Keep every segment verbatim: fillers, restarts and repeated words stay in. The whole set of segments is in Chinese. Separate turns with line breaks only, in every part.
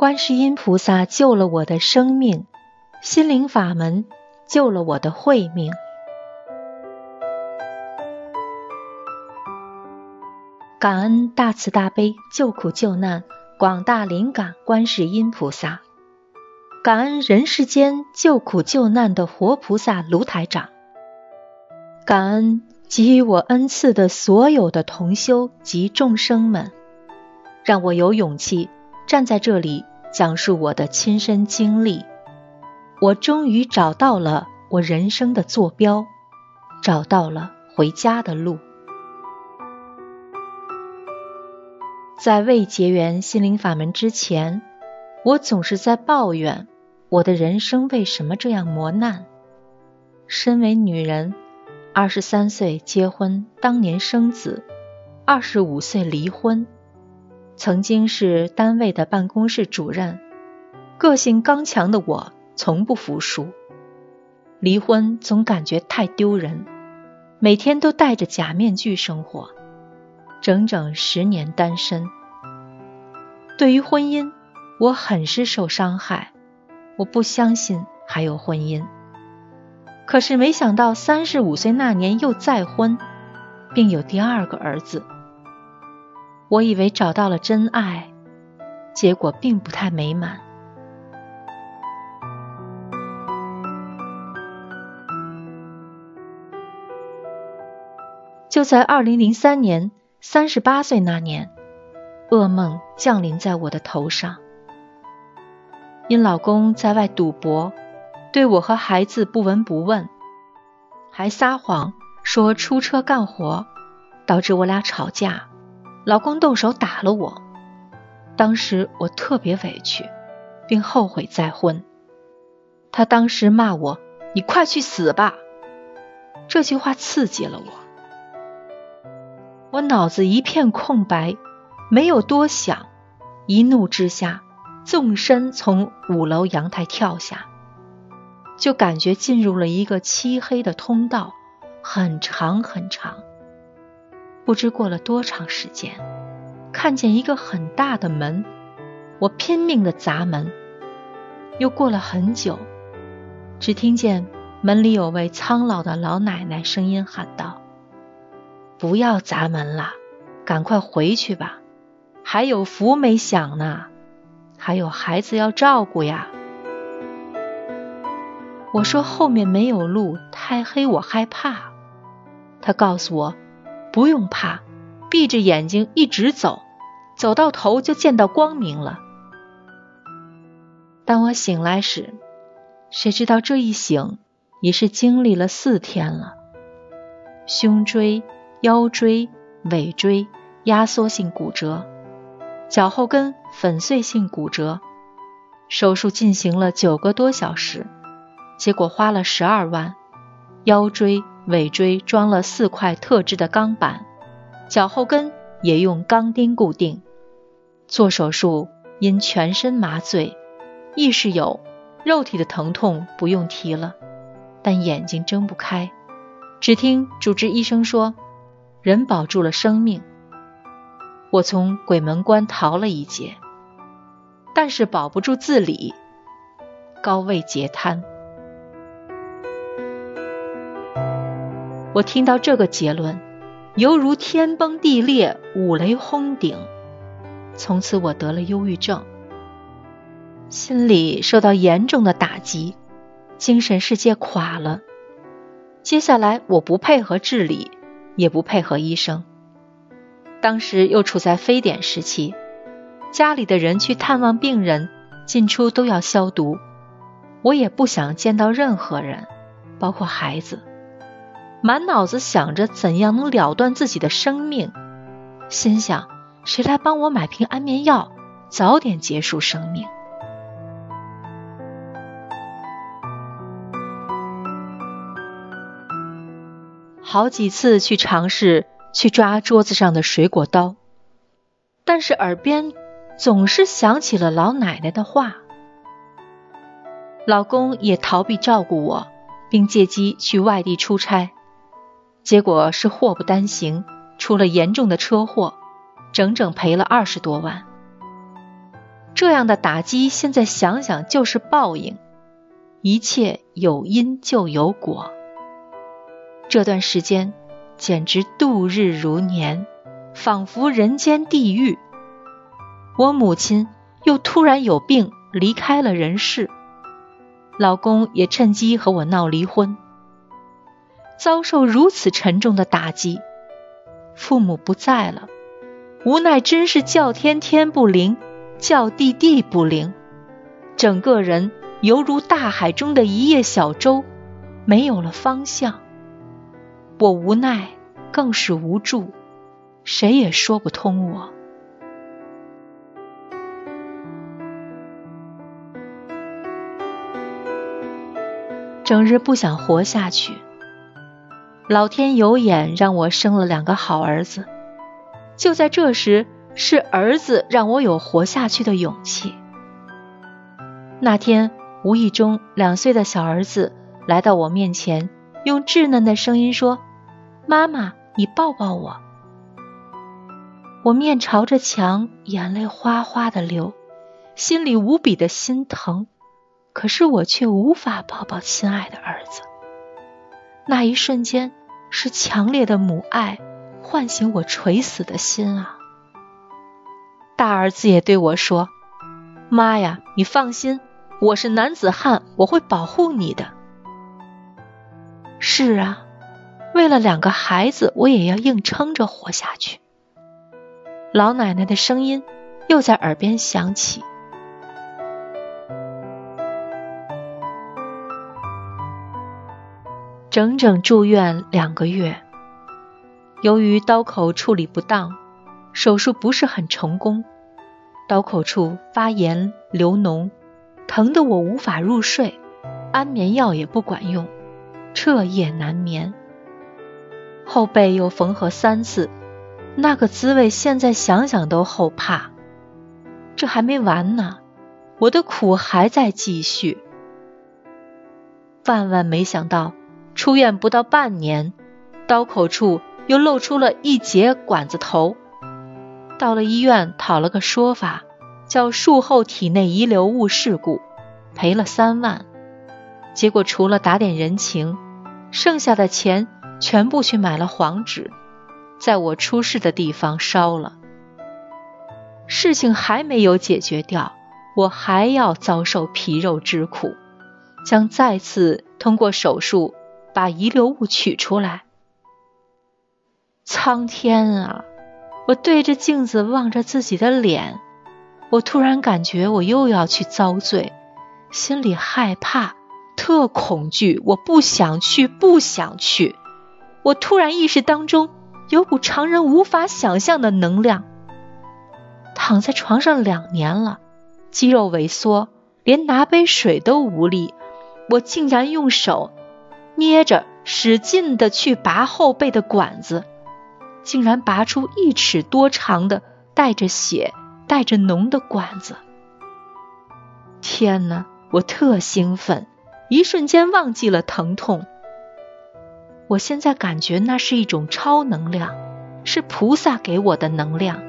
观世音菩萨救了我的生命，心灵法门救了我的慧命。感恩大慈大悲救苦救难广大灵感观世音菩萨，感恩人世间救苦救难的活菩萨卢台长，感恩给予我恩赐的所有的同修及众生们，让我有勇气站在这里讲述我的亲身经历。我终于找到了我人生的坐标，找到了回家的路。在未结缘心灵法门之前，我总是在抱怨我的人生为什么这样磨难。身为女人，二十三岁结婚，当年生子，二十五岁离婚。曾经是单位的办公室主任，个性刚强的我从不服输。离婚总感觉太丢人，每天都戴着假面具生活，整整十年单身。对于婚姻，我很是受伤害，我不相信还有婚姻。可是没想到三十五岁那年又再婚，并有第二个儿子。我以为找到了真爱，结果并不太美满。就在二零零三年三十八岁那年，噩梦降临在我的头上。因老公在外赌博，对我和孩子不闻不问，还撒谎说出车干活，导致我俩吵架，老公动手打了我。当时我特别委屈，并后悔再婚。他当时骂我，你快去死吧，这句话刺激了我。我脑子一片空白，没有多想，一怒之下纵身从五楼阳台跳下，就感觉进入了一个漆黑的通道，很长很长。不知过了多长时间，看见一个很大的门，我拼命地砸门。又过了很久，只听见门里有位苍老的老奶奶声音喊道：不要砸门了，赶快回去吧，还有福没享呢，还有孩子要照顾呀。我说后面没有路，太黑，我害怕。他告诉我不用怕，闭着眼睛一直走，走到头就见到光明了。当我醒来时，谁知道这一醒也是经历了四天了。胸椎、腰椎、尾椎压缩性骨折，脚后跟粉碎性骨折，手术进行了九个多小时，结果花了十二万，腰椎、尾椎装了四块特制的钢板，脚后跟也用钢钉固定。做手术因全身麻醉，意识有，肉体的疼痛不用提了，但眼睛睁不开。只听主治医生说，人保住了生命。我从鬼门关逃了一劫，但是保不住自理，高位截瘫。我听到这个结论，犹如天崩地裂，五雷轰顶。从此我得了忧郁症，心理受到严重的打击，精神世界垮了。接下来我不配合治理，也不配合医生。当时又处在非典时期，家里的人去探望病人，进出都要消毒，我也不想见到任何人，包括孩子。满脑子想着怎样能了断自己的生命，心想谁来帮我买瓶安眠药，早点结束生命。好几次去尝试去抓桌子上的水果刀，但是耳边总是想起了老奶奶的话。老公也逃避照顾我，并借机去外地出差，结果是祸不单行，出了严重的车祸，整整赔了二十多万。 这样的打击现在想想就是报应，一切有因就有果。这段时间简直度日如年，仿佛人间地狱。我母亲又突然有病离开了人世，老公也趁机和我闹离婚。遭受如此沉重的打击，父母不在了，无奈真是叫天天不灵，叫地地不灵，整个人犹如大海中的一叶小舟，没有了方向。我无奈，更是无助，谁也说不通我。整日不想活下去，老天有眼，让我生了两个好儿子。就在这时，是儿子让我有活下去的勇气。那天无意中，两岁的小儿子来到我面前，用稚嫩的声音说：妈妈，你抱抱我。我面朝着墙，眼泪哗哗地流，心里无比的心疼，可是我却无法抱抱亲爱的儿子。那一瞬间，是强烈的母爱唤醒我垂死的心啊！大儿子也对我说：妈呀，你放心，我是男子汉，我会保护你的。是啊，为了两个孩子，我也要硬撑着活下去。老奶奶的声音又在耳边响起。整整住院两个月，由于刀口处理不当，手术不是很成功，刀口处发炎流脓，疼得我无法入睡，安眠药也不管用，彻夜难眠。后背又缝合三次，那个滋味现在想想都后怕。这还没完呢，我的苦还在继续。万万没想到，出院不到半年，刀口处又露出了一截管子头。到了医院讨了个说法，叫术后体内遗留物事故，赔了三万。结果除了打点人情，剩下的钱全部去买了黄纸，在我出事的地方烧了。事情还没有解决掉，我还要遭受皮肉之苦，将再次通过手术把遗留物取出来。苍天啊！我对着镜子望着自己的脸，我突然感觉我又要去遭罪，心里害怕，特恐惧，我不想去，不想去。我突然意识当中有股常人无法想象的能量。躺在床上两年了，肌肉萎缩，连拿杯水都无力，我竟然用手捏着使劲地去拔后背的管子，竟然拔出一尺多长的带着血带着脓的管子。天哪，我特兴奋，一瞬间忘记了疼痛。我现在感觉那是一种超能量，是菩萨给我的能量。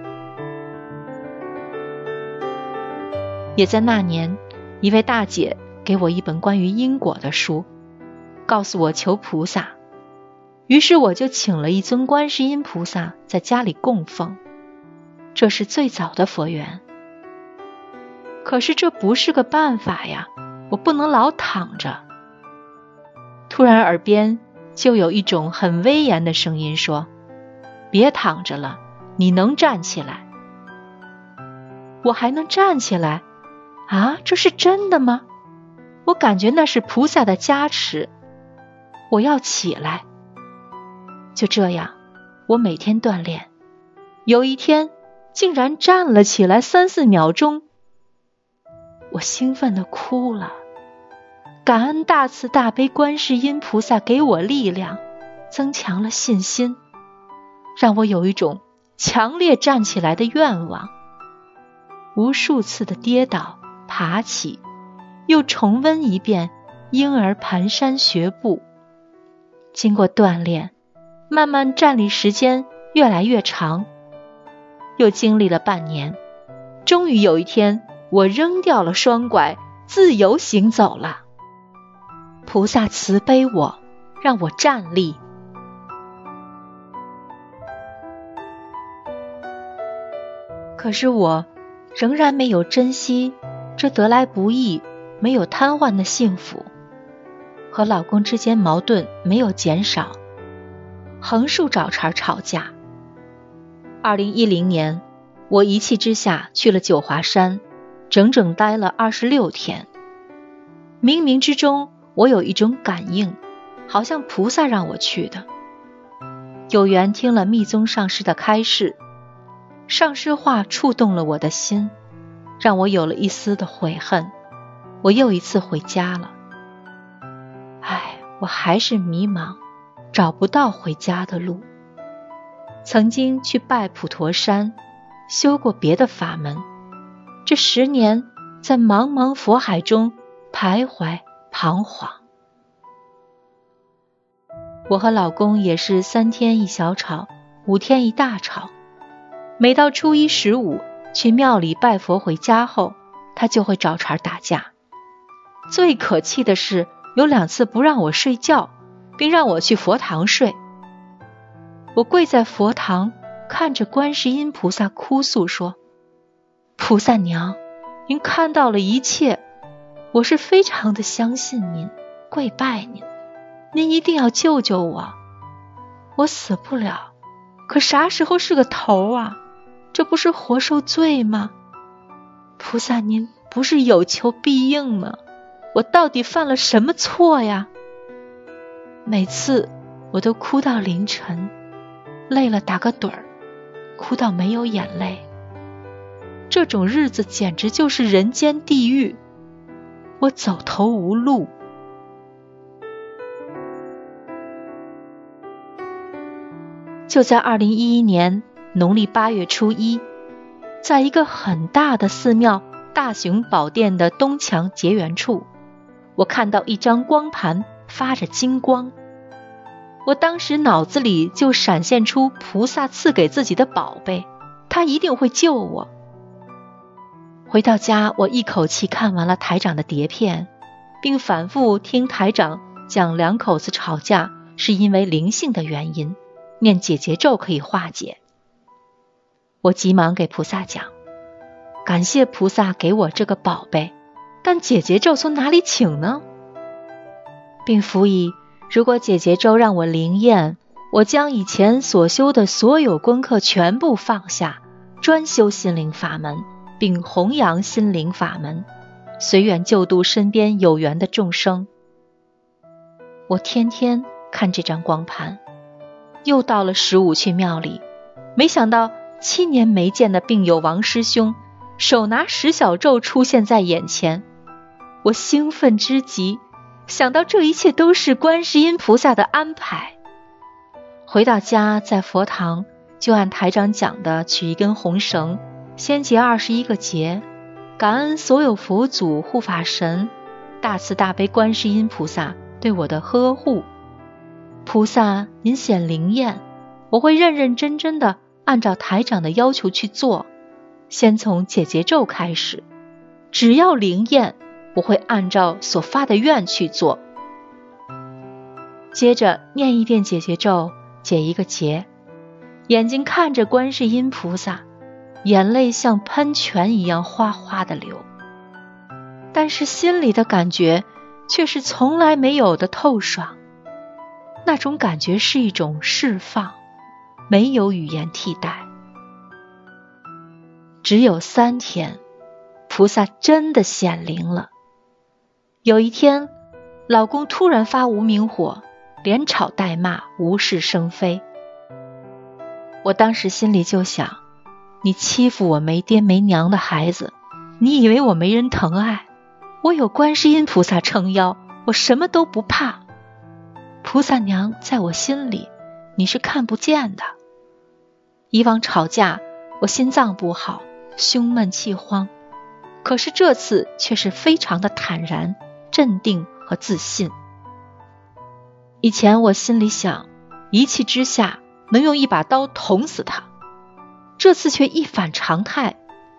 也在那年，一位大姐给我一本关于因果的书，告诉我求菩萨。于是我就请了一尊观世音菩萨在家里供奉，这是最早的佛缘。可是这不是个办法呀，我不能老躺着。突然耳边就有一种很威严的声音说：别躺着了，你能站起来。我还能站起来？啊，这是真的吗？我感觉那是菩萨的加持，我要起来。就这样，我每天锻炼，有一天竟然站了起来三四秒钟，我兴奋地哭了。感恩大慈大悲观世音菩萨给我力量，增强了信心，让我有一种强烈站起来的愿望。无数次的跌倒爬起，又重温一遍婴儿蹒跚学步。经过锻炼，慢慢站立时间越来越长，又经历了半年，终于有一天， 我扔掉了双拐，自由行走了。菩萨慈悲我，让我站立。可是我仍然没有珍惜这得来不易、没有瘫痪的幸福，和老公之间矛盾没有减少，横竖找茬吵架。二零一零年，我一气之下去了九华山，整整待了二十六天。冥冥之中，我有一种感应，好像菩萨让我去的。有缘听了密宗上师的开示，上师话触动了我的心，让我有了一丝的悔恨。我又一次回家了。唉，我还是迷茫，找不到回家的路。曾经去拜普陀山，修过别的法门，这十年在茫茫佛海中徘徊彷徨。我和老公也是三天一小吵，五天一大吵。每到初一十五去庙里拜佛回家后，他就会找茬打架。最可气的是，有两次不让我睡觉，并让我去佛堂睡。我跪在佛堂，看着观世音菩萨哭诉说：菩萨娘，您看到了一切，我是非常的相信您，跪拜您，您一定要救救我。我死不了，可啥时候是个头啊？这不是活受罪吗？菩萨您不是有求必应吗？我到底犯了什么错呀？每次我都哭到凌晨，累了打个盹儿，哭到没有眼泪。这种日子简直就是人间地狱，我走投无路。就在二零一一年农历八月初一，在一个很大的寺庙大雄宝殿的东墙结缘处，我看到一张光盘发着金光。我当时脑子里就闪现出菩萨赐给自己的宝贝，他一定会救我。回到家，我一口气看完了台长的碟片，并反复听台长讲两口子吵架是因为灵性的原因，念解结咒可以化解。我急忙给菩萨讲，感谢菩萨给我这个宝贝，但解结咒从哪里请呢？并辅以，如果解结咒让我灵验，我将以前所修的所有功课全部放下，专修心灵法门，并弘扬心灵法门，随缘救度身边有缘的众生。我天天看这张光盘。又到了十五去庙里，没想到七年没见的病友王师兄手拿十小咒出现在眼前，我兴奋之极，想到这一切都是观世音菩萨的安排。回到家，在佛堂就按台长讲的取一根红绳，先结二十一个结，感恩所有佛祖护法神大慈大悲观世音菩萨对我的呵护。菩萨您显灵验，我会认认真真的按照台长的要求去做，先从解结咒开始，只要灵验，我会按照所发的愿去做。接着念一遍解结咒，解一个结，眼睛看着观世音菩萨，眼泪像喷泉一样哗哗的流，但是心里的感觉却是从来没有的透爽。那种感觉是一种释放，没有语言替代。只有三天，菩萨真的显灵了。有一天，老公突然发无名火，连吵带骂，无事生非。我当时心里就想，你欺负我没爹没娘的孩子，你以为我没人疼爱？我有观世音菩萨撑腰，我什么都不怕。菩萨娘在我心里，你是看不见的。以往吵架，我心脏不好，胸闷气慌，可是这次却是非常的坦然、镇定和自信。以前我心里想，一气之下能用一把刀捅死他，这次却一反常态，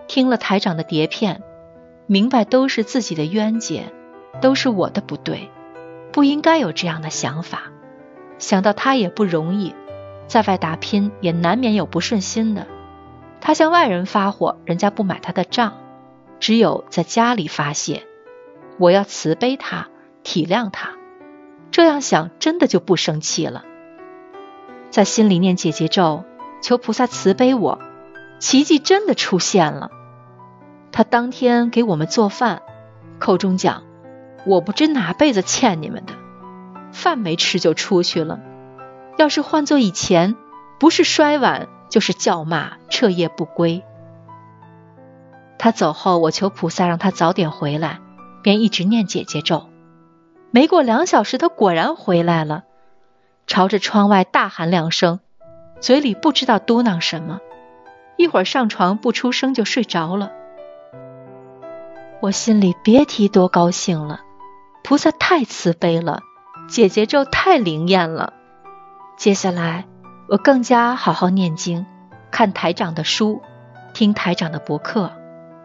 听了台长的碟片，明白都是自己的冤结，都是我的不对，不应该有这样的想法。想到他也不容易，在外打拼也难免有不顺心的。他向外人发火，人家不买他的账，只有在家里发泄。我要慈悲他，体谅他，这样想真的就不生气了。在心里念解结咒，求菩萨慈悲我，奇迹真的出现了。他当天给我们做饭，口中讲，我不知哪辈子欠你们的，饭没吃就出去了。要是换做以前，不是摔碗就是叫骂，彻夜不归。他走后，我求菩萨让他早点回来，便一直念解结咒。没过两小时，他果然回来了，朝着窗外大喊两声，嘴里不知道嘟囔什么，一会儿上床不出声就睡着了。我心里别提多高兴了，菩萨太慈悲了，解结咒太灵验了。接下来我更加好好念经，看台长的书，听台长的博客。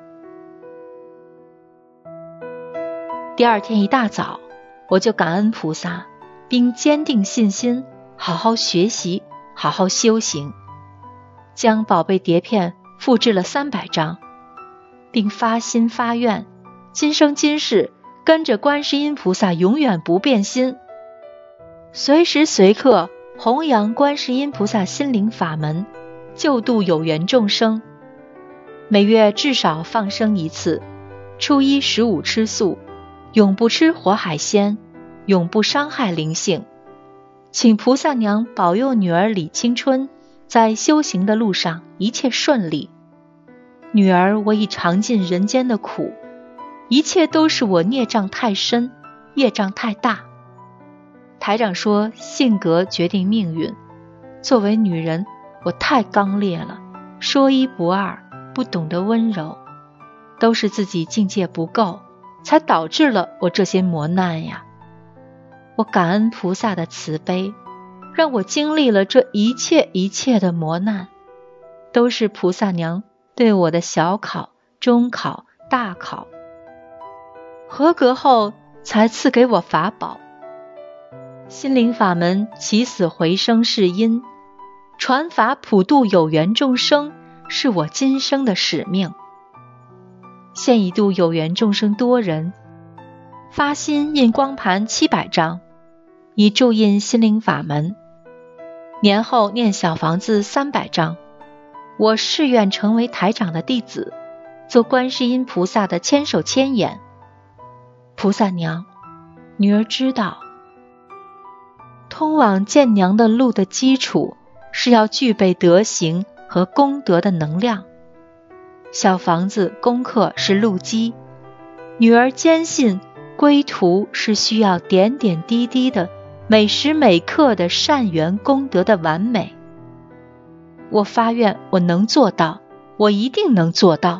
第二天一大早，我就感恩菩萨，并坚定信心，好好学习，好好修行，将宝贝碟片复制了三百张，并发心发愿，今生今世跟着观世音菩萨永远不变心，随时随刻弘扬观世音菩萨心灵法门，救度有缘众生。每月至少放生一次，初一十五吃素，永不吃活海鲜，永不伤害灵性。请菩萨娘保佑女儿李青春在修行的路上一切顺利。女儿，我已尝尽人间的苦，一切都是我孽障太深，业障太大。台长说性格决定命运，作为女人，我太刚烈了，说一不二，不懂得温柔，都是自己境界不够，才导致了我这些磨难呀。我感恩菩萨的慈悲，让我经历了这一切一切的磨难，都是菩萨娘对我的小考、中考、大考，合格后才赐给我法宝。心灵法门起死回生是因，传法普度有缘众生是我今生的使命。现已度有缘众生多人，发心印光盘七百张，以注印心灵法门。年后念小房子三百张。我誓愿成为台长的弟子，做观世音菩萨的千手千眼。菩萨娘，女儿知道，通往见娘的路的基础是要具备德行和功德的能量。小房子功课是路基，女儿坚信归途是需要点点滴滴的每时每刻的善缘功德的完美。我发愿我能做到，我一定能做到。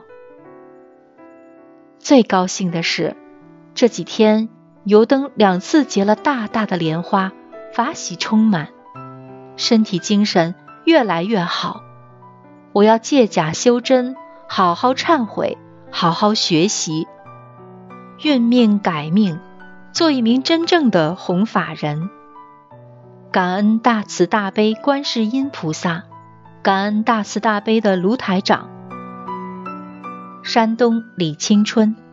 最高兴的是，这几天油灯两次结了大大的莲花，法喜充满，身体精神越来越好。我要借假修真，好好忏悔，好好学习，运命改命，做一名真正的弘法人。感恩大慈大悲观世音菩萨，感恩大慈大悲的卢台长。山东李青春。